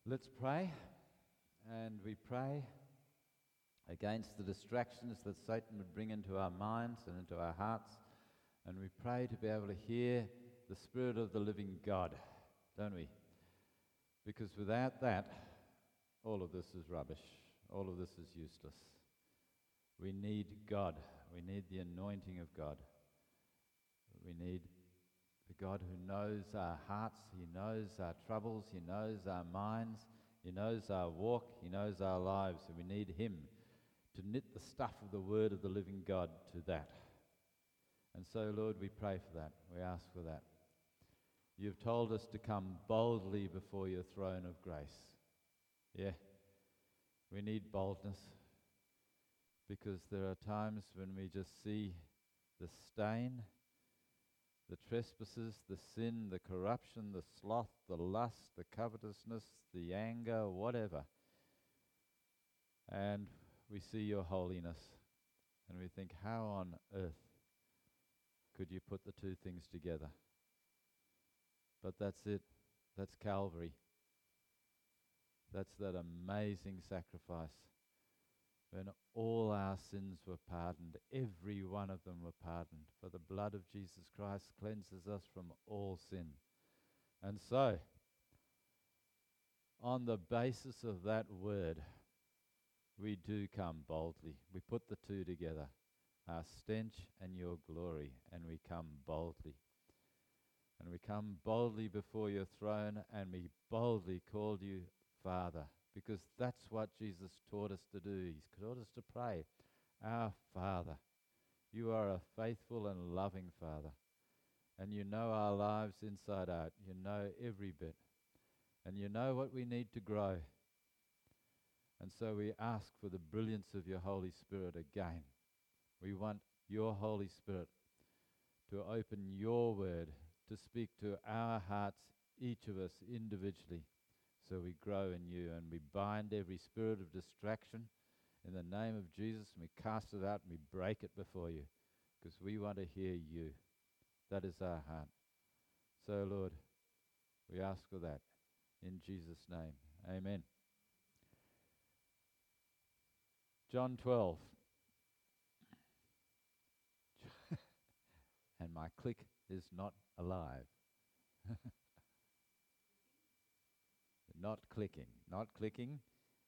Let's pray, and we pray against the distractions that Satan would bring into our minds and into our hearts, and we pray to be able to hear the Spirit of the living God, don't we? Because without that, all of this is rubbish. All of this is useless. We need God. We need the anointing of God. We need the God who knows our hearts, He knows our troubles, He knows our minds, He knows our walk, He knows our lives, and we need Him to knit the stuff of the Word of the living God to that. And so, Lord, we pray for that. We ask for that. You've told us to come boldly before your throne of grace. Yeah, we need boldness because there are times when we just see the stain, the trespasses, the sin, the corruption, the sloth, the lust, the covetousness, the anger, whatever. And we see your holiness and we think, how on earth could you put the two things together? But that's it. That's Calvary. That's that amazing sacrifice when all our sins were pardoned, every one of them were pardoned. For the blood of Jesus Christ cleanses us from all sin. And so, on the basis of that word, we do come boldly. We put the two together, our stench and your glory, and we come boldly. And we come boldly before your throne, and we boldly call you Father. Because that's what Jesus taught us to do. He's taught us to pray, our Father. You are a faithful and loving Father. And you know our lives inside out. You know every bit. And you know what we need to grow. And so we ask for the brilliance of your Holy Spirit again. We want your Holy Spirit to open your word, to speak to our hearts, each of us individually. So we grow in you, and we bind every spirit of distraction in the name of Jesus, and we cast it out and we break it before you, because we want to hear you. That is our heart. So, Lord, we ask for that in Jesus' name. Amen. John 12. And my click is not alive. Not clicking,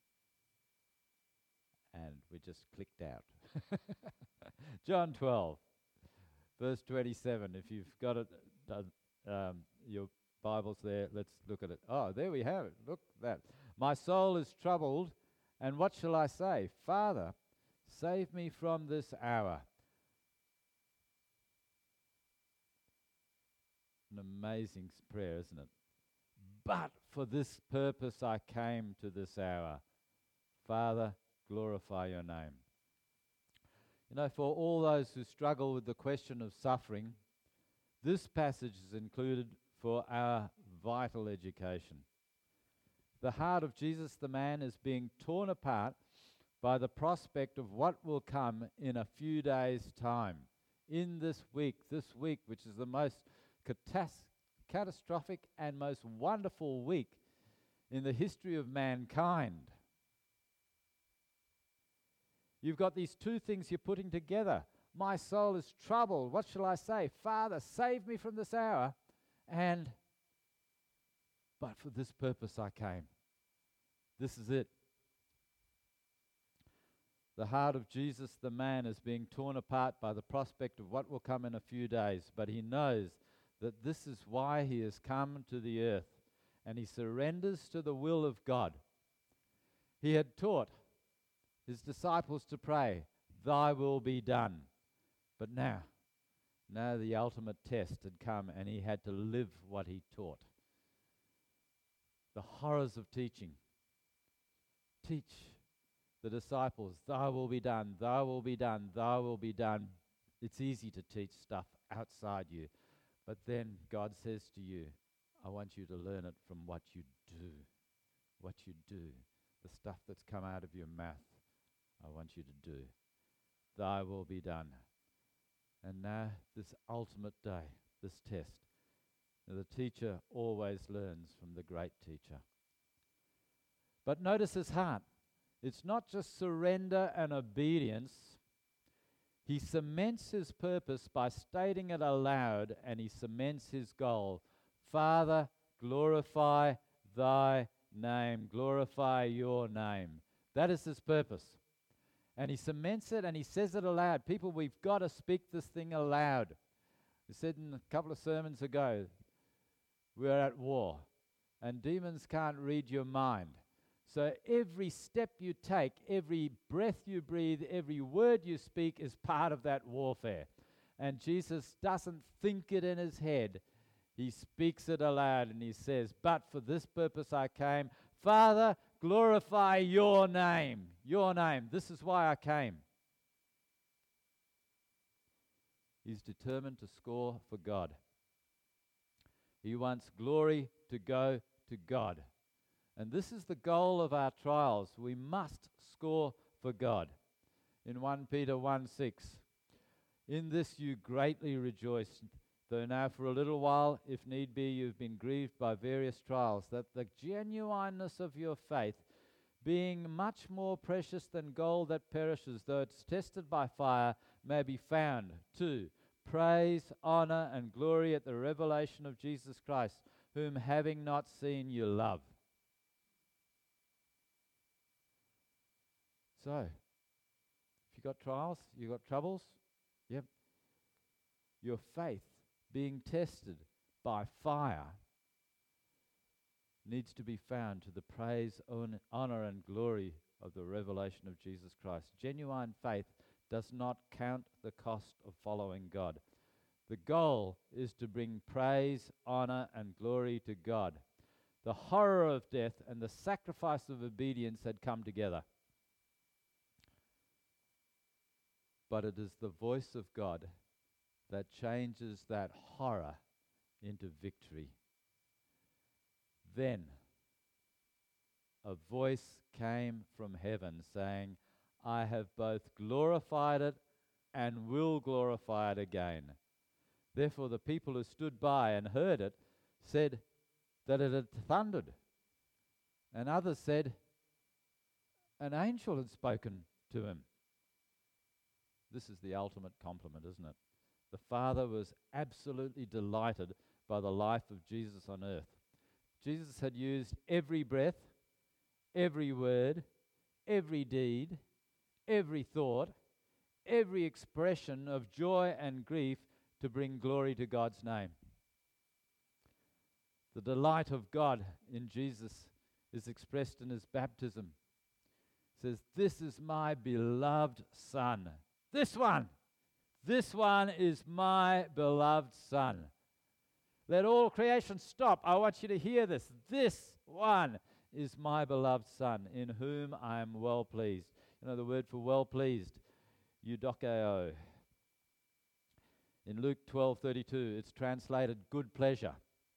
and we just clicked out. John 12, verse 27. If you've got it, your Bible's there, let's look at it. Oh, there we have it. Look at that. My soul is troubled, and what shall I say? Father, save me from this hour. An amazing prayer, isn't it? But for this purpose I came to this hour. Father, glorify your name. You know, for all those who struggle with the question of suffering, this passage is included for our vital education. The heart of Jesus the man is being torn apart by the prospect of what will come in a few days' time. In this week, which is the most catastrophic and most wonderful week in the history of mankind. You've got these two things you're putting together. My soul is troubled. What shall I say? Father, save me from this hour. But for this purpose I came. This is it. The heart of Jesus, the man, is being torn apart by the prospect of what will come in a few days. But he knows that this is why he has come to the earth. And he surrenders to the will of God. He had taught his disciples to pray, thy will be done. But now the ultimate test had come, and he had to live what he taught. The horrors of teaching. Teach the disciples, thy will be done, thy will be done, thy will be done. It's easy to teach stuff outside you. But then God says to you, I want you to learn it from what you do. What you do. The stuff that's come out of your mouth, I want you to do. Thy will be done. And now this ultimate day, this test. Now, the teacher always learns from the great teacher. But notice his heart. It's not just surrender and obedience. He cements his purpose by stating it aloud, and he cements his goal. Father, glorify thy name. Glorify your name. That is his purpose. And he cements it and he says it aloud. People, we've got to speak this thing aloud. I said in a couple of sermons ago, we're at war, and demons can't read your mind. So every step you take, every breath you breathe, every word you speak is part of that warfare. And Jesus doesn't think it in his head. He speaks it aloud and he says, but for this purpose I came. Father, glorify your name. Your name. This is why I came. He's determined to score for God. He wants glory to go to God. And this is the goal of our trials. We must score for God. In 1 Peter 1:6, in this you greatly rejoice, though now for a little while, if need be, you've been grieved by various trials, that the genuineness of your faith, being much more precious than gold that perishes, though it's tested by fire, may be found to praise, honor, and glory at the revelation of Jesus Christ, whom having not seen you love. So, if you've got trials, you've got troubles, yep. Your faith being tested by fire needs to be found to the praise, honor, and glory of the revelation of Jesus Christ. Genuine faith does not count the cost of following God. The goal is to bring praise, honor, and glory to God. The horror of death and the sacrifice of obedience had come together. But it is the voice of God that changes that horror into victory. Then a voice came from heaven saying, I have both glorified it and will glorify it again. Therefore the people who stood by and heard it said that it had thundered. And others said, an angel had spoken to him. This is the ultimate compliment, isn't it? The Father was absolutely delighted by the life of Jesus on earth. Jesus had used every breath, every word, every deed, every thought, every expression of joy and grief to bring glory to God's name. The delight of God in Jesus is expressed in his baptism. It says, this is my beloved Son. This one is my beloved Son. Let all creation stop. I want you to hear this. This one is my beloved Son, in whom I am well pleased. You know the word for well pleased, eudokeo. In Luke 12:32, it's translated good pleasure.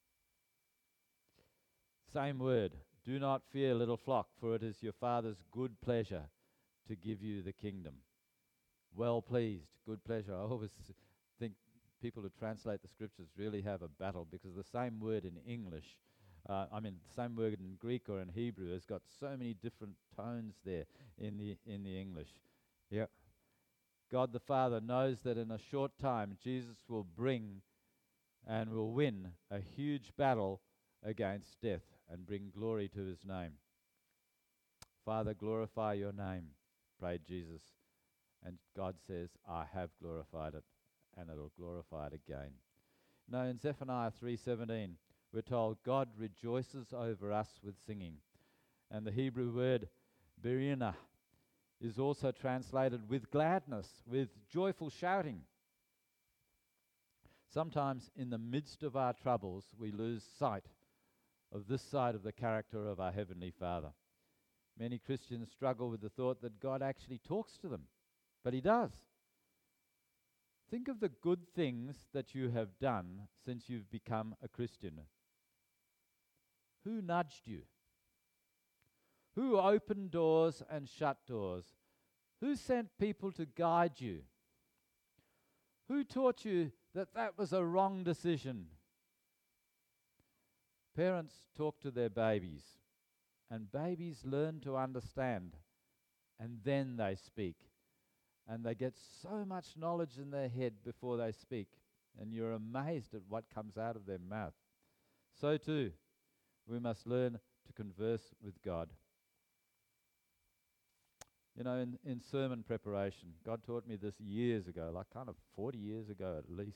Same word. Do not fear, little flock, for it is your Father's good pleasure to give you the kingdom. Well pleased, good pleasure. I always think people who translate the scriptures really have a battle, because the same word in English, the same word in Greek or in Hebrew has got so many different tones there in the English. Yeah. God the Father knows that in a short time Jesus will bring and will win a huge battle against death and bring glory to his name. Father, glorify your name, prayed Jesus. And God says, I have glorified it, and it'll glorify it again. Now in Zephaniah 3:17, we're told God rejoices over us with singing. And the Hebrew word berina is also translated with gladness, with joyful shouting. Sometimes in the midst of our troubles, we lose sight of this side of the character of our Heavenly Father. Many Christians struggle with the thought that God actually talks to them, but he does. Think of the good things that you have done since you've become a Christian. Who nudged you? Who opened doors and shut doors? Who sent people to guide you? Who taught you that that was a wrong decision? Parents talk to their babies And babies learn to understand, and then they speak. And they get so much knowledge in their head before they speak, and you're amazed at what comes out of their mouth. So too, we must learn to converse with God. You know, in sermon preparation, God taught me this years ago, like kind of 40 years ago at least,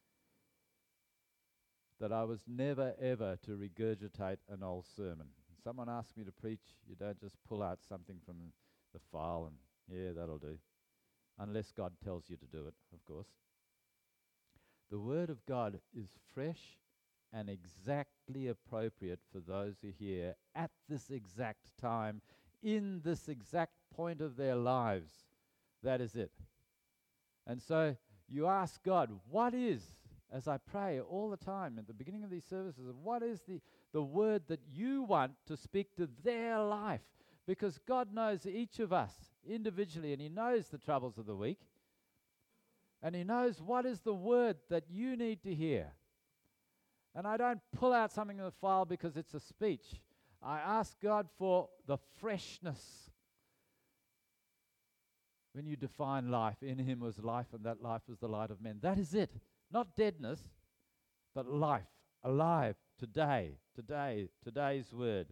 that I was never ever to regurgitate an old sermon. Someone asks me to preach, you don't just pull out something from the file and, yeah, that'll do. Unless God tells you to do it, of course. The Word of God is fresh and exactly appropriate for those who hear at this exact time, in this exact point of their lives. That is it. And so you ask God, what is, as I pray all the time at the beginning of these services, what is the word that you want to speak to their life? Because God knows each of us individually, and He knows the troubles of the week, and He knows what is the word that you need to hear. And I don't pull out something in the file because it's a speech. I ask God for the freshness. When you define life, in Him was life, and that life was the light of men. That is it. Not deadness, but life, alive, today's word.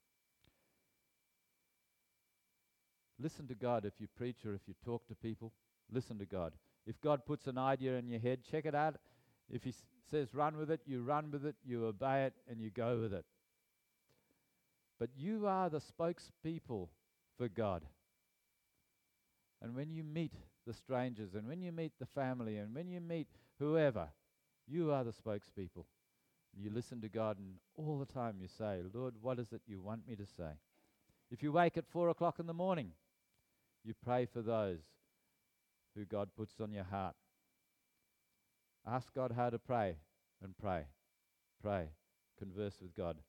Listen to God if you preach or if you talk to people. Listen to God. If God puts an idea in your head, check it out. If He says run with it, you obey it, and you go with it. But you are the spokespeople for God. And when you meet the strangers, and when you meet the family, and when you meet whoever, you are the spokespeople. You listen to God, and all the time you say, Lord, what is it you want me to say? If you wake at 4 o'clock in the morning, you pray for those who God puts on your heart. Ask God how to pray, and pray. Pray. Converse with God.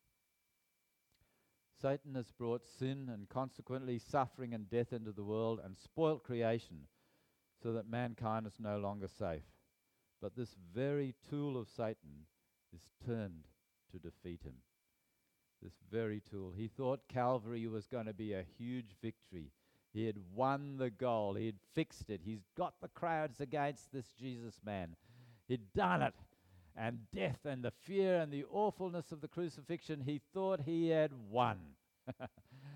Satan has brought sin and consequently suffering and death into the world and spoilt creation so that mankind is no longer safe. But this very tool of Satan is turned to defeat him. This very tool. He thought Calvary was going to be a huge victory. He had won the goal. He had fixed it. He's got the crowds against this Jesus man. He'd done it. And death and the fear and the awfulness of the crucifixion, he thought he had won. It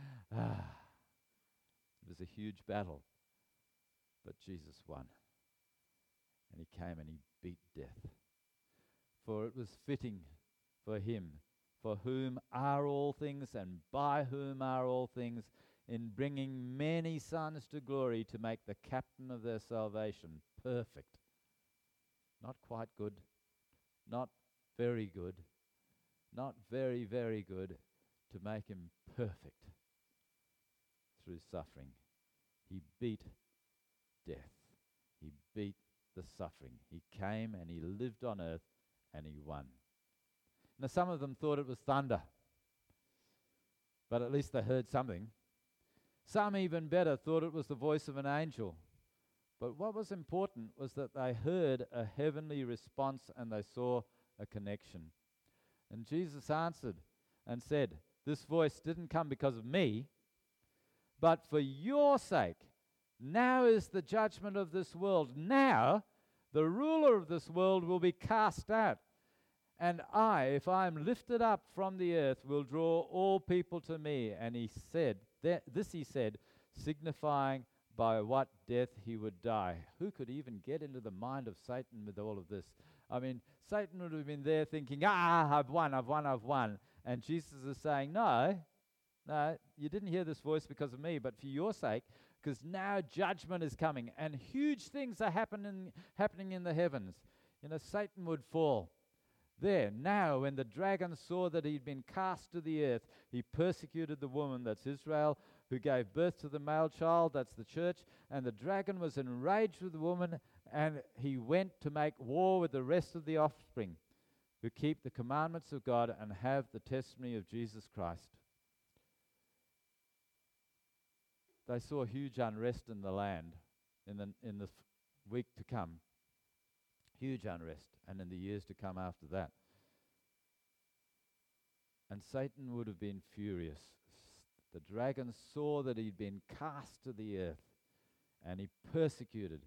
was a huge battle. But Jesus won. And He came and He beat death. For it was fitting for Him, for whom are all things and by whom are all things, in bringing many sons to glory, to make the captain of their salvation perfect. Not quite good, not very good, not very, very good, to make him perfect through suffering. He beat death. He beat the suffering. He came and He lived on earth and He won. Now some of them thought it was thunder, but at least they heard something. Some, even better, thought it was the voice of an angel. But what was important was that they heard a heavenly response and they saw a connection. And Jesus answered and said, this voice didn't come because of me, but for your sake. Now is the judgment of this world. Now the ruler of this world will be cast out. And I, if I am lifted up from the earth, will draw all people to me. And He said, this He said, signifying by what death He would die. Who could even get into the mind of Satan with all of this? I mean, Satan would have been there thinking, I've won. And Jesus is saying, no, you didn't hear this voice because of me, but for your sake, because now judgment is coming, and huge things are happening in the heavens. You know, Satan would fall. There, now, when the dragon saw that he'd been cast to the earth, he persecuted the woman, that's Israel, who gave birth to the male child, that's the church, and the dragon was enraged with the woman, and he went to make war with the rest of the offspring, who keep the commandments of God and have the testimony of Jesus Christ. They saw huge unrest in the land in the week to come. Huge unrest, and in the years to come after that. And Satan would have been furious. The dragon saw that he'd been cast to the earth, and he persecuted.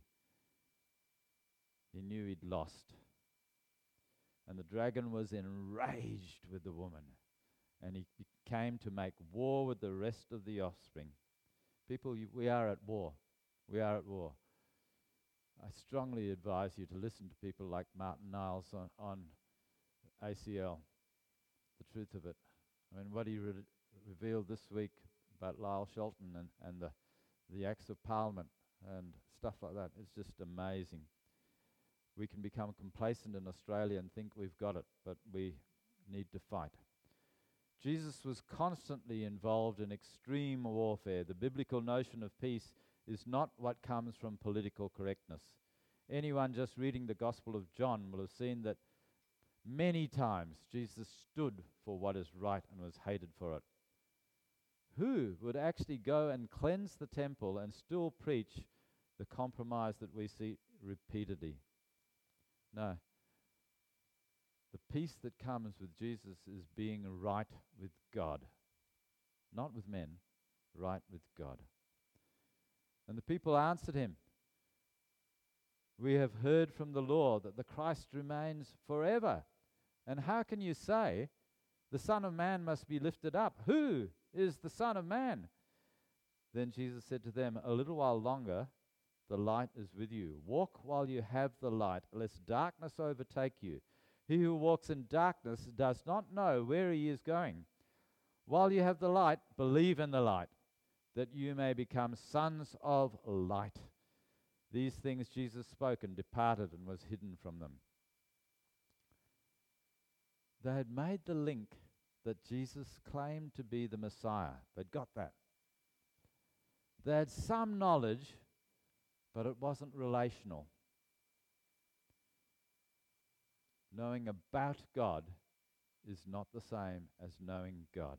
He knew he'd lost. And the dragon was enraged with the woman, and he came to make war with the rest of the offspring. People, we are at war. We are at war. I strongly advise you to listen to people like Martin Niles on ACL, the truth of it. I mean, what he revealed this week about Lyle Shelton and the acts of Parliament and stuff like that, it's just amazing. We can become complacent in Australia and think we've got it, but we need to fight. Jesus was constantly involved in extreme warfare. The biblical notion of peace is not what comes from political correctness. Anyone just reading the Gospel of John will have seen that many times Jesus stood for what is right and was hated for it. Who would actually go and cleanse the temple and still preach the compromise that we see repeatedly? No. The peace that comes with Jesus is being right with God. Not with men, right with God. And the people answered him, "We have heard from the Lord that the Christ remains forever. And how can you say, the Son of Man must be lifted up? Who is the Son of Man?" Then Jesus said to them, "A little while longer, the light is with you. Walk while you have the light, lest darkness overtake you. He who walks in darkness does not know where he is going. While you have the light, believe in the light, that you may become sons of light." These things Jesus spoke and departed and was hidden from them. They had made the link that Jesus claimed to be the Messiah. They'd got that. They had some knowledge, but it wasn't relational. Knowing about God is not the same as knowing God.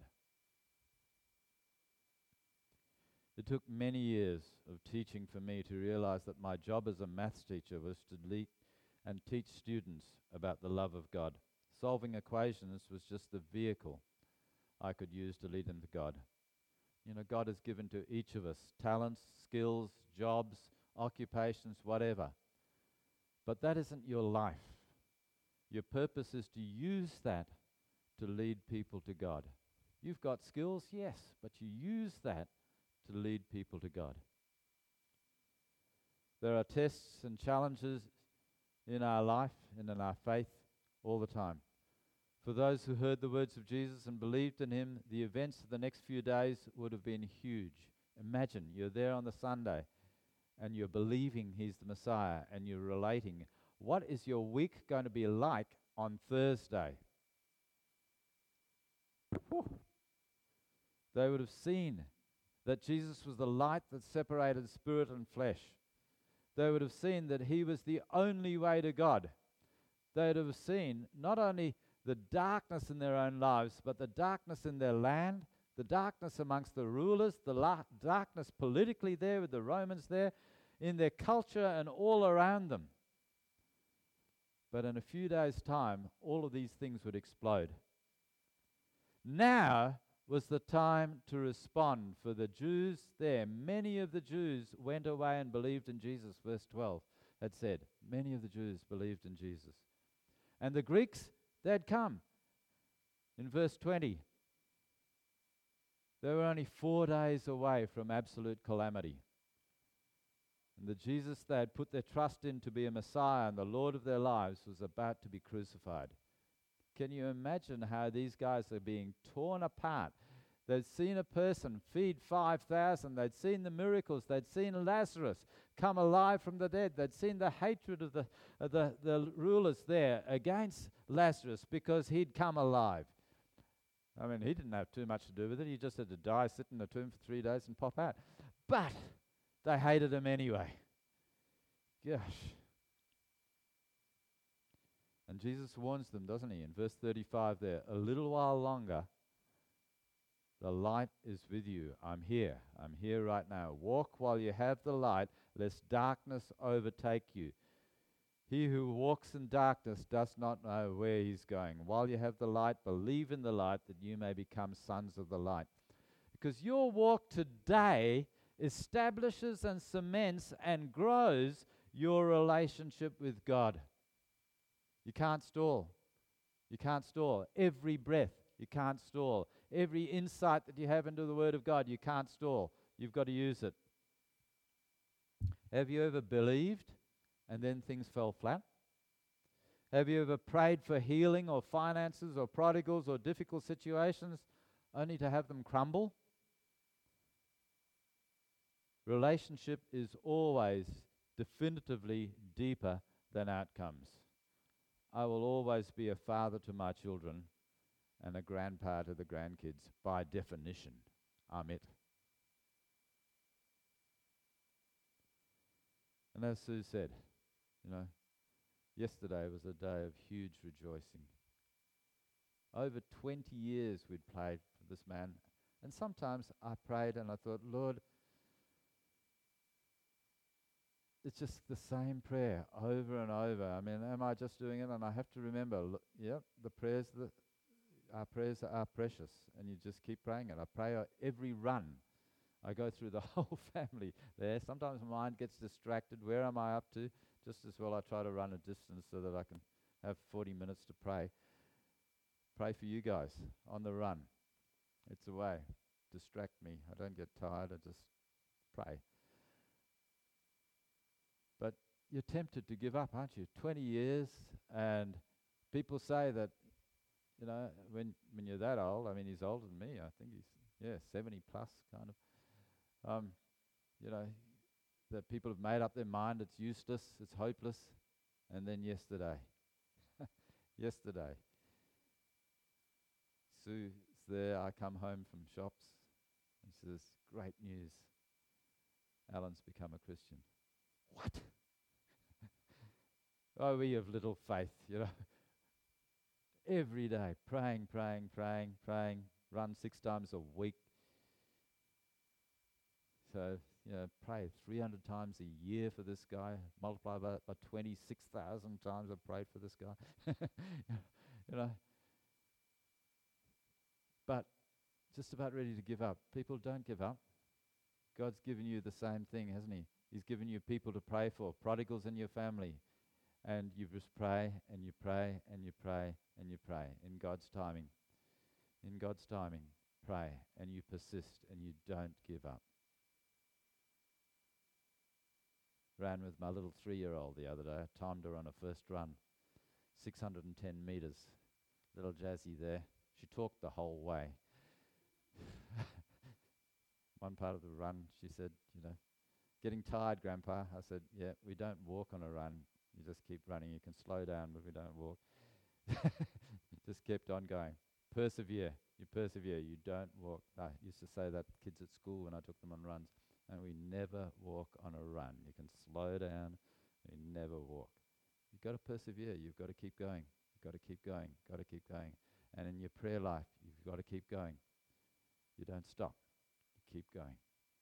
It took many years of teaching for me to realize that my job as a maths teacher was to lead and teach students about the love of God. Solving equations was just the vehicle I could use to lead them to God. You know, God has given to each of us talents, skills, jobs, occupations, whatever. But that isn't your life. Your purpose is to use that to lead people to God. You've got skills, yes, but you use that to lead people to God. There are tests and challenges in our life and in our faith all the time. For those who heard the words of Jesus and believed in him, the events of the next few days would have been huge. Imagine you're there on the Sunday and you're believing he's the Messiah and you're relating. What is your week going to be like on Thursday? Whew. They would have seen that Jesus was the light that separated spirit and flesh. They would have seen that he was the only way to God. They would have seen not only the darkness in their own lives, but the darkness in their land, the darkness amongst the rulers, the darkness politically there with the Romans there, in their culture and all around them. But in a few days' time, all of these things would explode. Now was the time to respond for the Jews there. Many of the Jews went away and believed in Jesus, verse 12 had said. Many of the Jews believed in Jesus. And the Greeks, they'd come. In verse 20, they were only 4 days away from absolute calamity. And the Jesus they had put their trust in to be a Messiah and the Lord of their lives was about to be crucified. Can you imagine how these guys are being torn apart? They'd seen a person feed 5,000. They'd seen the miracles. They'd seen Lazarus come alive from the dead. They'd seen the hatred of the rulers there against Lazarus because he'd come alive. I mean, he didn't have too much to do with it. He just had to die, sit in the tomb for 3 days and pop out. But they hated him anyway. Gosh. And Jesus warns them, doesn't he, in verse 35 there, a little while longer, the light is with you. I'm here right now. Walk while you have the light, lest darkness overtake you. He who walks in darkness does not know where he's going. While you have the light, believe in the light that you may become sons of the light. Because your walk today establishes and cements and grows your relationship with God. You can't stall. You can't stall. Every breath, you can't stall. Every insight that you have into the Word of God, you can't stall. You've got to use it. Have you ever believed and then things fell flat? Have you ever prayed for healing or finances or prodigals or difficult situations only to have them crumble? Relationship is always definitively deeper than outcomes. I will always be a father to my children and a grandpa to the grandkids, by definition. I'm it. And as Sue said, yesterday was a day of huge rejoicing. Over 20 years we'd prayed for this man. And sometimes I prayed and I thought, Lord, it's just the same prayer over and over. I mean, am I just doing it? And I have to remember, our prayers are precious, and you just keep praying it. I pray every run. I go through the whole family there. Sometimes my mind gets distracted. Where am I up to? Just as well I try to run a distance so that I can have 40 minutes to pray. Pray for you guys on the run. It's a way. Distract me. I don't get tired. I just pray. But you're tempted to give up, aren't you? 20 years, and people say that, when you're that old, I mean, he's older than me. I think he's, 70 plus kind of. That people have made up their mind, it's useless, it's hopeless. And then yesterday, Sue's there, I come home from shops, and she says, great news, Alan's become a Christian. What? Oh, we have little faith, Every day, praying, run 6 times a week. So, pray 300 times a year for this guy. Multiply by 26,000 times I've prayed for this guy. But just about ready to give up. People don't give up. God's given you the same thing, hasn't he? He's given you people to pray for, prodigals in your family. And you just pray, and you pray, and you pray, and you pray. In God's timing. In God's timing, pray, and you persist, and you don't give up. Ran with my little 3-year-old the other day. I timed her on her first run. 610 meters. Little Jazzy there. She talked the whole way. One part of the run, she said, getting tired, Grandpa. I said, yeah, we don't walk on a run. You just keep running. You can slow down, but we don't walk. Just kept on going. Persevere. You persevere. You don't walk. I used to say that to kids at school when I took them on runs. And we never walk on a run. You can slow down. You never walk. You've got to persevere. You've got to keep going. You've got to keep going. Got to keep going. And in your prayer life, you've got to keep going. You don't stop. You keep going.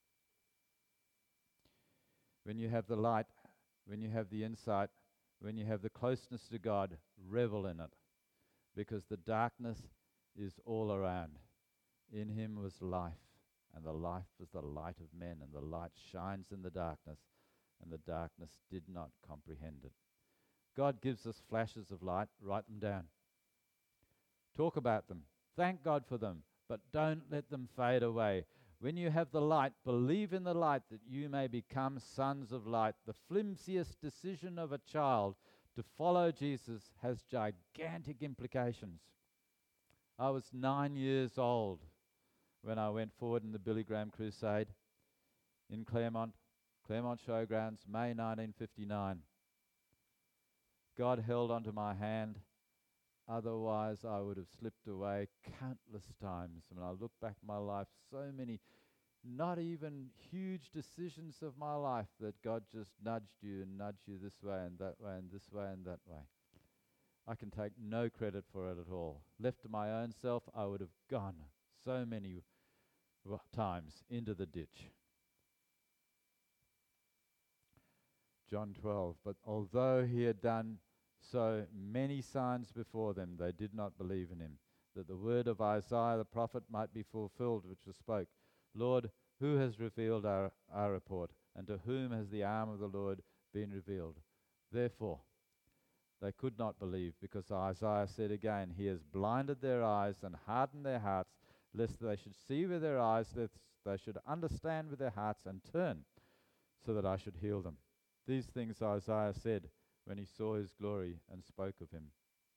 When you have the light, when you have the insight, when you have the closeness to God, revel in it. Because the darkness is all around. In him was life, and the life was the light of men, and the light shines in the darkness, and the darkness did not comprehend it. God gives us flashes of light. Write them down. Talk about them. Thank God for them, but don't let them fade away. When you have the light, believe in the light that you may become sons of light. The flimsiest decision of a child to follow Jesus has gigantic implications. I was 9 years old when I went forward in the Billy Graham Crusade in Claremont Showgrounds, May 1959. God held onto my hand. Otherwise, I would have slipped away countless times. When I look back at my life, so many, not even huge decisions of my life that God just nudged you this way and that way and this way and that way. I can take no credit for it at all. Left to my own self, I would have gone so many times into the ditch. John 12. But although he had done so many signs before them, they did not believe in him, that the word of Isaiah the prophet might be fulfilled, which was spoke, Lord, who has revealed our report, and to whom has the arm of the Lord been revealed? Therefore, they could not believe, because Isaiah said again, he has blinded their eyes and hardened their hearts, lest they should see with their eyes, lest they should understand with their hearts and turn, so that I should heal them. These things Isaiah said when he saw his glory and spoke of him.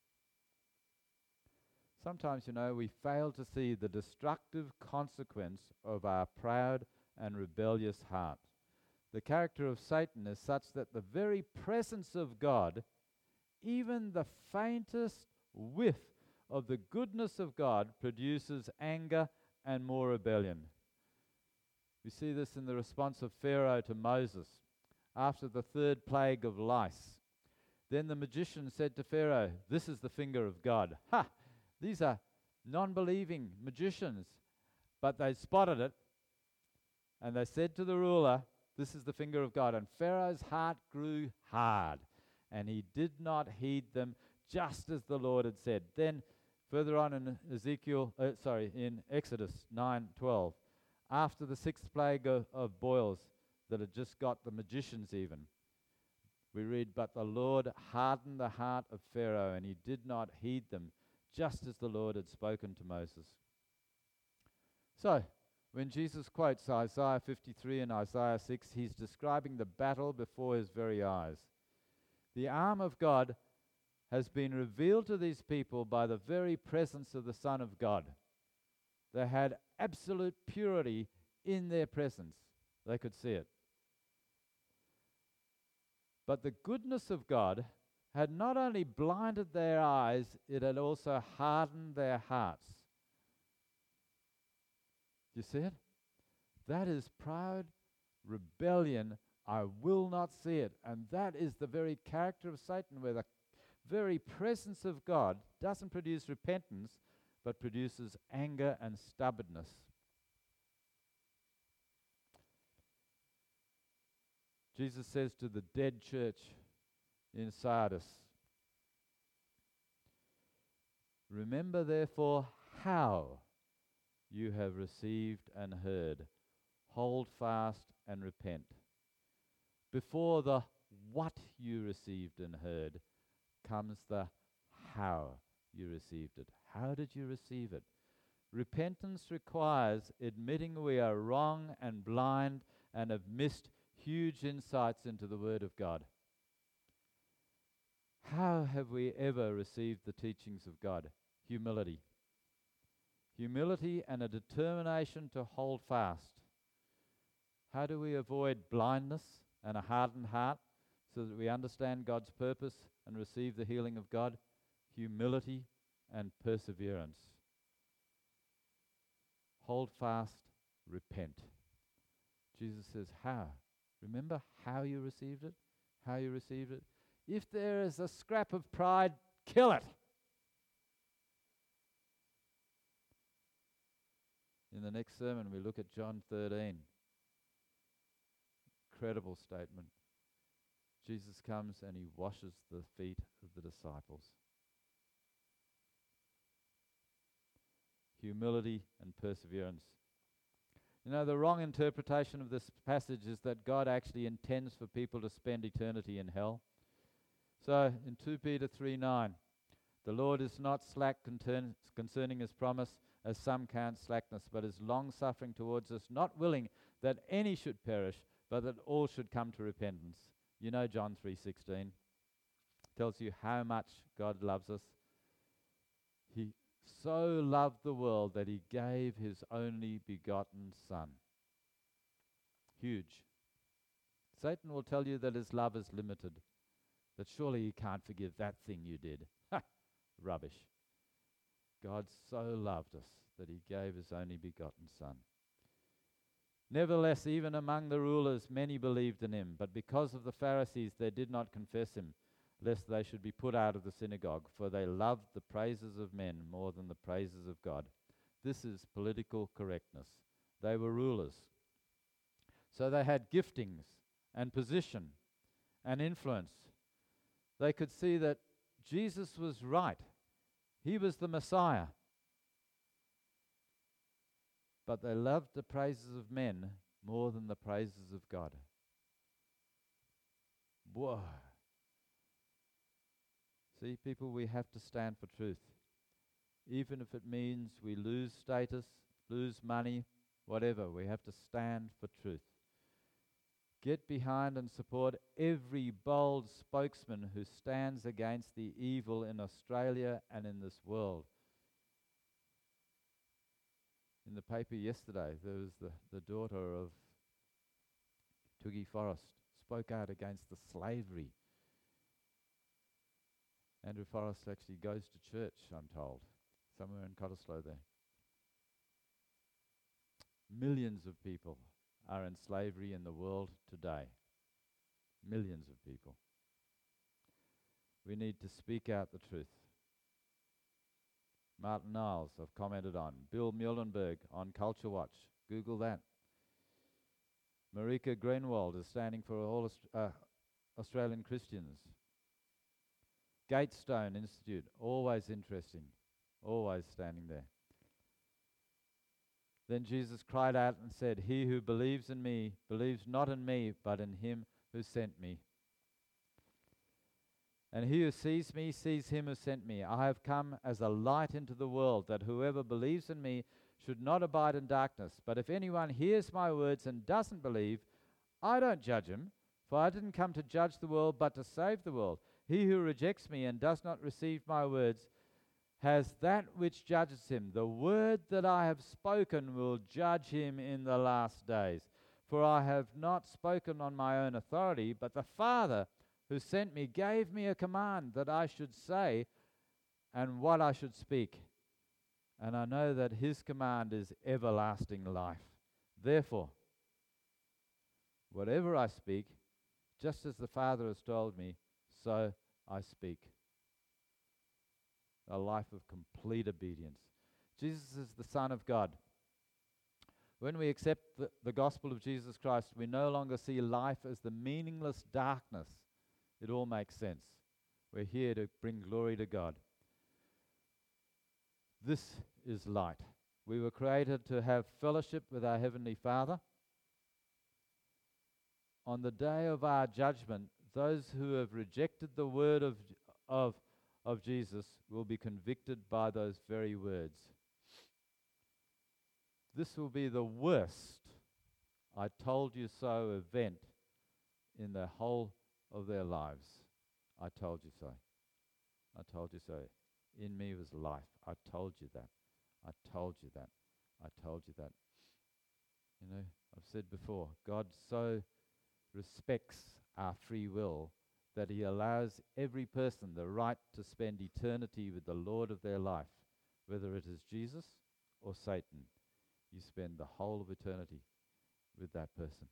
Sometimes, we fail to see the destructive consequence of our proud and rebellious heart. The character of Satan is such that the very presence of God, even the faintest whiff of the goodness of God, produces anger and more rebellion. We see this in the response of Pharaoh to Moses after the third plague of lice. Then the magician said to Pharaoh, "This is the finger of God." Ha! These are non-believing magicians, but they spotted it, and they said to the ruler, "This is the finger of God." And Pharaoh's heart grew hard, and he did not heed them, just as the Lord had said. Then, further on in in Exodus 9:12, after the sixth plague of boils that had just got the magicians even, we read, "But the Lord hardened the heart of Pharaoh, and he did not heed them, just as the Lord had spoken to Moses." So, when Jesus quotes Isaiah 53 and Isaiah 6, he's describing the battle before his very eyes. The arm of God has been revealed to these people by the very presence of the Son of God. They had absolute purity in their presence. They could see it. But the goodness of God had not only blinded their eyes, it had also hardened their hearts. You see it? That is proud rebellion. I will not see it. And that is the very character of Satan, where the very presence of God doesn't produce repentance, but produces anger and stubbornness. Jesus says to the dead church in Sardis, "Remember therefore how you have received and heard. Hold fast and repent." Before the what you received and heard comes the how you received it. How did you receive it? Repentance requires admitting we are wrong and blind and have missed huge insights into the Word of God. How have we ever received the teachings of God? Humility. Humility and a determination to hold fast. How do we avoid blindness and a hardened heart so that we understand God's purpose and receive the healing of God? Humility and perseverance. Hold fast, repent. Jesus says, how? Remember how you received it? How you received it? If there is a scrap of pride, kill it. In the next sermon, we look at John 13. Incredible statement. Jesus comes and he washes the feet of the disciples. Humility and perseverance. The wrong interpretation of this passage is that God actually intends for people to spend eternity in hell. So, in 2 Peter 3:9, "The Lord is not slack concerning his promise, as some count slackness, but is long-suffering towards us, not willing that any should perish, but that all should come to repentance." John 3:16 tells you how much God loves us. He so loved the world that he gave his only begotten Son. Huge. Satan will tell you that his love is limited, that surely he can't forgive that thing you did. Rubbish. God so loved us that he gave his only begotten Son. "Nevertheless, even among the rulers, many believed in him, but because of the Pharisees, they did not confess him, lest they should be put out of the synagogue, for they loved the praises of men more than the praises of God." This is political correctness. They were rulers. So they had giftings and position and influence. They could see that Jesus was right. He was the Messiah. But they loved the praises of men more than the praises of God. Whoa. See, people, we have to stand for truth. Even if it means we lose status, lose money, whatever, we have to stand for truth. Get behind and support every bold spokesman who stands against the evil in Australia and in this world. In the paper yesterday, there was the daughter of Twiggy Forrest spoke out against the slavery. Andrew Forrest actually goes to church, I'm told, somewhere in Cottesloe there. Millions of people are in slavery in the world today. Millions of people. We need to speak out the truth. Martin Niles, I've commented on. Bill Muhlenberg on Culture Watch. Google that. Marika Greenwald is standing for all Australian Christians. Gatestone Institute, always interesting, always standing there. Then Jesus cried out and said, "He who believes in me, believes not in me, but in him who sent me. And he who sees me, sees him who sent me. I have come as a light into the world, that whoever believes in me should not abide in darkness. But if anyone hears my words and doesn't believe, I don't judge him, for I didn't come to judge the world, but to save the world. He who rejects me and does not receive my words has that which judges him. The word that I have spoken will judge him in the last days. For I have not spoken on my own authority, but the Father who sent me gave me a command that I should say and what I should speak. And I know that his command is everlasting life. Therefore, whatever I speak, just as the Father has told me, so I speak." A life of complete obedience. Jesus is the Son of God. When we accept the gospel of Jesus Christ, we no longer see life as the meaningless darkness. It all makes sense. We're here to bring glory to God. This is light. We were created to have fellowship with our Heavenly Father. On the day of our judgment, those who have rejected the word of Jesus will be convicted by those very words. This will be the worst "I told you so" event in the whole of their lives. I told you so. I told you so. In me was life. I told you that. I told you that. I told you that. You know, I've said before, God so respects our free will that he allows every person the right to spend eternity with the Lord of their life. Whether it is Jesus or Satan, you spend the whole of eternity with that person.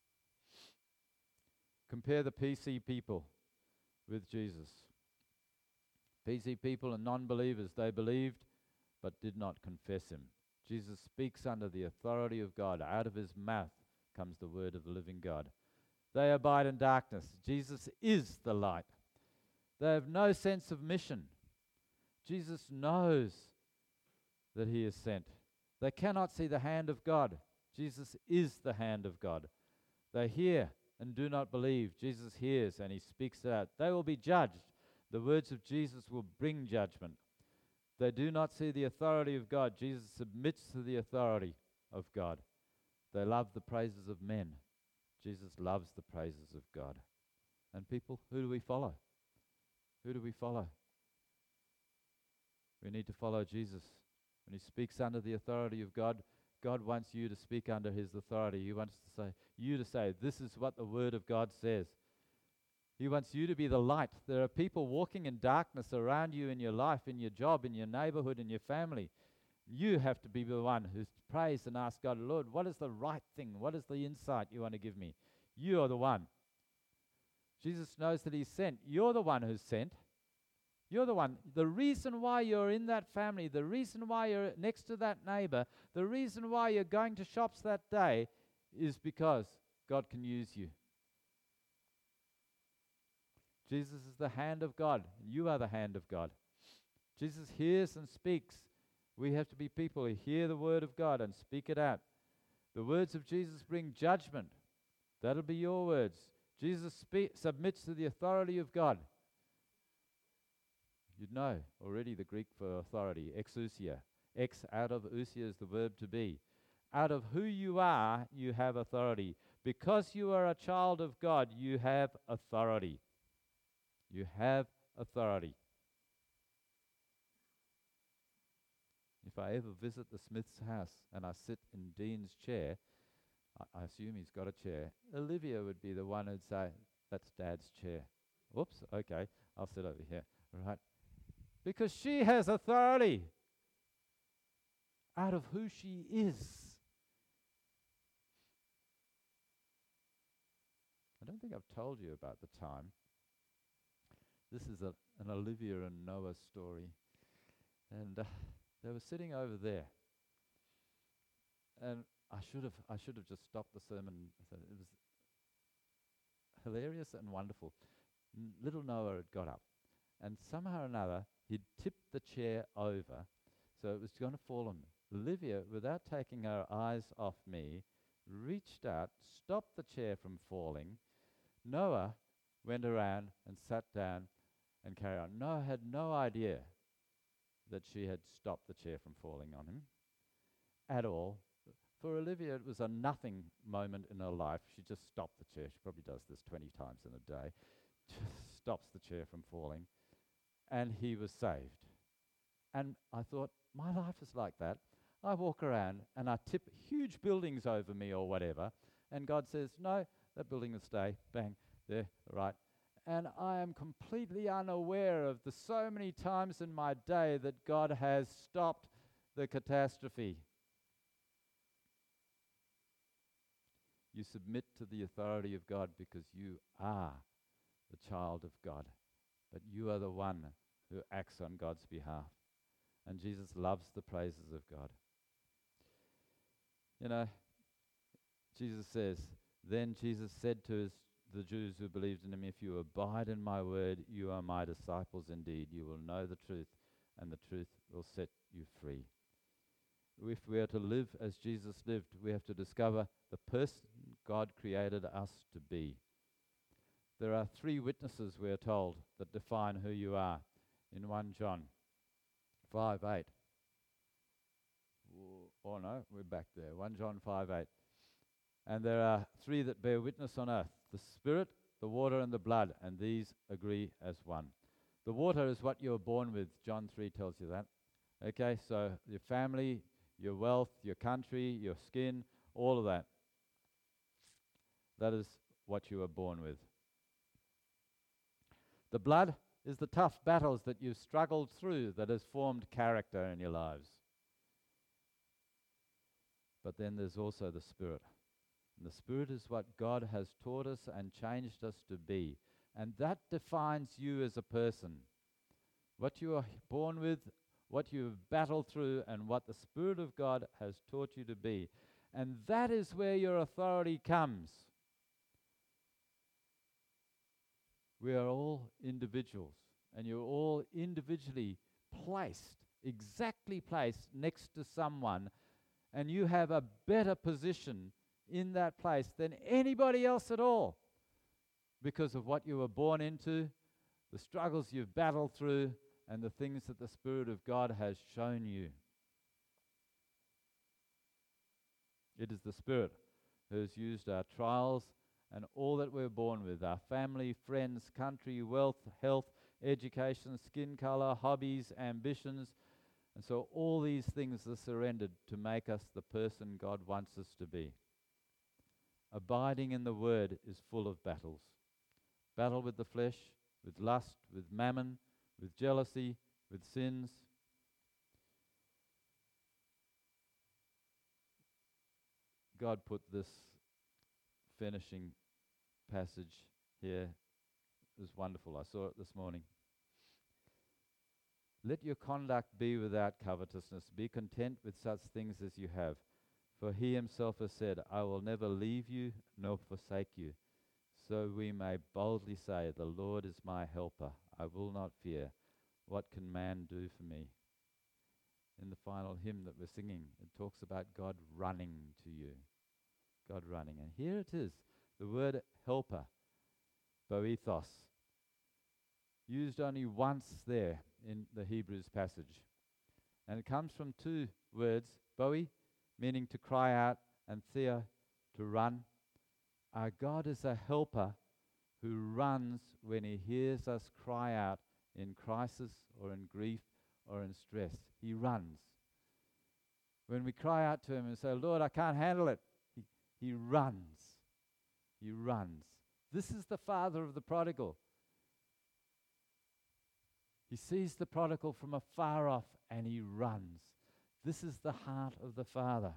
Compare the PC people with Jesus. PC people and non-believers, they believed but did not confess him. Jesus speaks under the authority of God. Out of his mouth comes the word of the living God. They abide in darkness. Jesus is the light. They have no sense of mission. Jesus knows that he is sent. They cannot see the hand of God. Jesus is the hand of God. They hear and do not believe. Jesus hears and he speaks out. They will be judged. The words of Jesus will bring judgment. They do not see the authority of God. Jesus submits to the authority of God. They love the praises of men. Jesus loves the praises of God. And people, who do we follow? Who do we follow? We need to follow Jesus. When he speaks under the authority of God, God wants you to speak under his authority. He wants you to say, this is what the word of God says. He wants you to be the light. There are people walking in darkness around you in your life, in your job, in your neighborhood, in your family. You have to be the one who prays and asks God, Lord, what is the right thing? What is the insight you want to give me? You are the one. Jesus knows that he's sent. You're the one who's sent. You're the one. The reason why you're in that family, the reason why you're next to that neighbor, the reason why you're going to shops that day is because God can use you. Jesus is the hand of God. You are the hand of God. Jesus hears and speaks. We have to be people who hear the word of God and speak it out. The words of Jesus bring judgment. That'll be your words. Jesus submits to the authority of God. You'd know already the Greek for authority, exousia. Ex out of ousia is the verb to be. Out of who you are, you have authority. Because you are a child of God, you have authority. You have authority. If I ever visit the Smith's house and I sit in Dean's chair, I assume he's got a chair, Olivia would be the one who'd say, that's Dad's chair. Whoops, okay, I'll sit over here. Right? Because she has authority out of who she is. I don't think I've told you about the time. This is an Olivia and Noah story. And they were sitting over there. And I should have just stopped the sermon. It was hilarious and wonderful. Little Noah had got up. And somehow or another, he'd tipped the chair over, so it was going to fall on me. Olivia, without taking her eyes off me, reached out, stopped the chair from falling. Noah went around and sat down and carried on. Noah had no idea that she had stopped the chair from falling on him at all. For Olivia, it was a nothing moment in her life. She just stopped the chair. She probably does this 20 times in a day. Just stops the chair from falling. And he was saved. And I thought, my life is like that. I walk around and I tip huge buildings over me or whatever, and God says, no, that building will stay. Bang, there, right. And I am completely unaware of the so many times in my day that God has stopped the catastrophe. You submit to the authority of God because you are the child of God. But you are the one who acts on God's behalf. And Jesus loves the praises of God. You know, Jesus says, then Jesus said to the Jews who believed in him, if you abide in my word, you are my disciples indeed. You will know the truth, and the truth will set you free. If we are to live as Jesus lived, we have to discover the person God created us to be. There are 3 witnesses, we are told, that define who you are in 1 John 5:8. Oh no, we're back there. 1 John 5:8. And there are 3 that bear witness on earth, the Spirit, the water, and the blood, and these agree as one. The water is what you were born with. John 3 tells you that. Okay, so your family, your wealth, your country, your skin, all of that. That is what you were born with. The blood is the tough battles that you've struggled through that has formed character in your lives. But then there's also the Spirit. And the Spirit is what God has taught us and changed us to be. And that defines you as a person. What you are born with, what you've battled through, and what the Spirit of God has taught you to be. And that is where your authority comes. We are all individuals, and you're all individually placed, exactly placed next to someone, and you have a better position in that place than anybody else at all because of what you were born into, the struggles you've battled through, and the things that the Spirit of God has shown you. It is the Spirit who has used our trials and all that we're born with, our family, friends, country, wealth, health, education, skin color, hobbies, ambitions. And so all these things are surrendered to make us the person God wants us to be. Abiding in the Word is full of battles. Battle with the flesh, with lust, with mammon, with jealousy, with sins. God put this finishing passage here. It was wonderful. I saw it this morning. Let your conduct be without covetousness. Be content with such things as you have. For he himself has said, I will never leave you nor forsake you. so we may boldly say, the Lord is my helper. I will not fear. What can man do for me? In the final hymn that we're singing, it talks about God running to you. God running. And here it is, the word helper, boethos, used only once there in the Hebrews passage. And it comes from two words, boe, meaning to cry out, and theo, to run. Our God is a helper who runs when he hears us cry out in crisis or in grief or in stress. He runs. When we cry out to him and say, Lord, I can't handle it, he runs. He runs. This is the father of the prodigal. He sees the prodigal from afar off and he runs. This is the heart of the Father.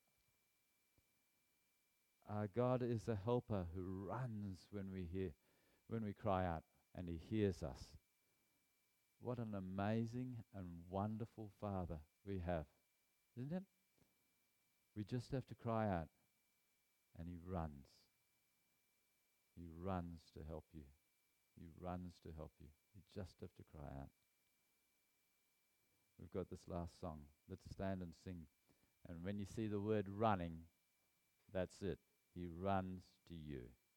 Our God is a helper who runs when we cry out, and he hears us. What an amazing and wonderful Father we have, isn't it? We just have to cry out, and he runs. He runs to help you. He runs to help you. You just have to cry out. We've got this last song. Let's stand and sing. And when you see the word running, that's it. He runs to you.